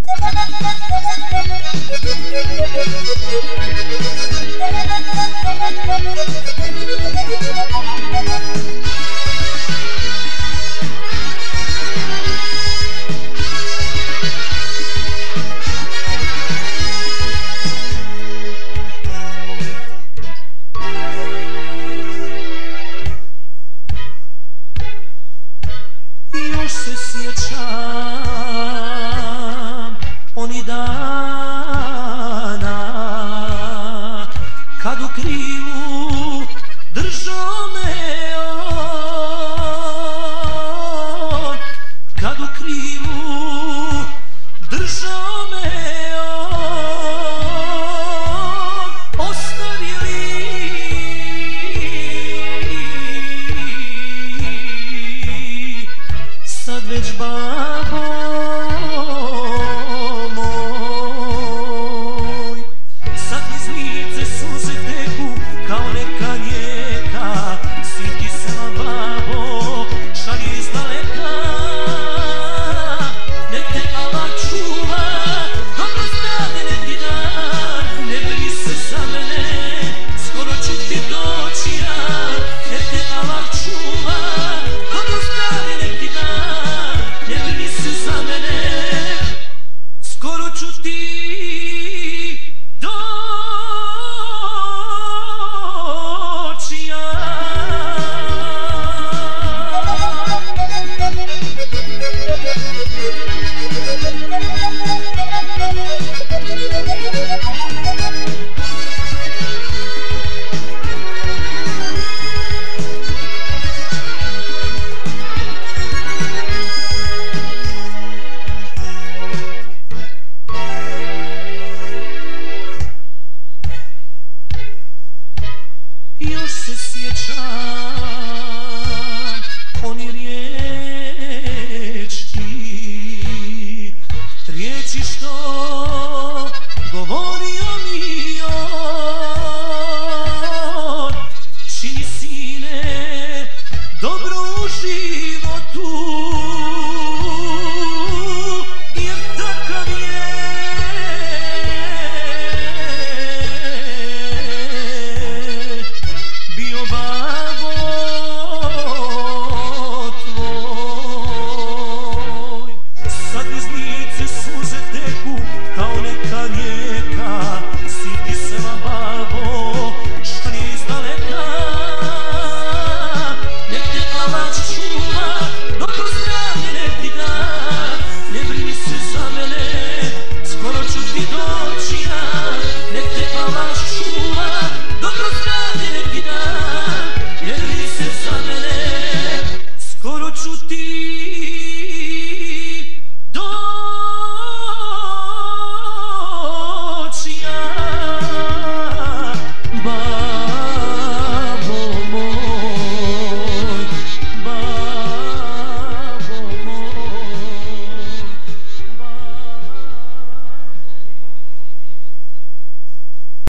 Još se sjećam oni dana kad u krilu držao me on, kad u krilu držao me on, ostavili sad već babo moj. Sad iz lice suze teku kao neka rijeka, sin ti sela babo šalje iz daleka. Nek te Allah čuva, dobro zdravlje nek ti da, ne brini se za mene, skoro ću ti doći ja. Nek te Allah čuva, dobro zdravlje nek ti da, ne brini se za mene, skoro ću ti doći ja. Još se sjećam oni riječi što govorio mi on. Čini sine dobro u životu, jer takav je bio babo tvoj. Sad iz lice suze teku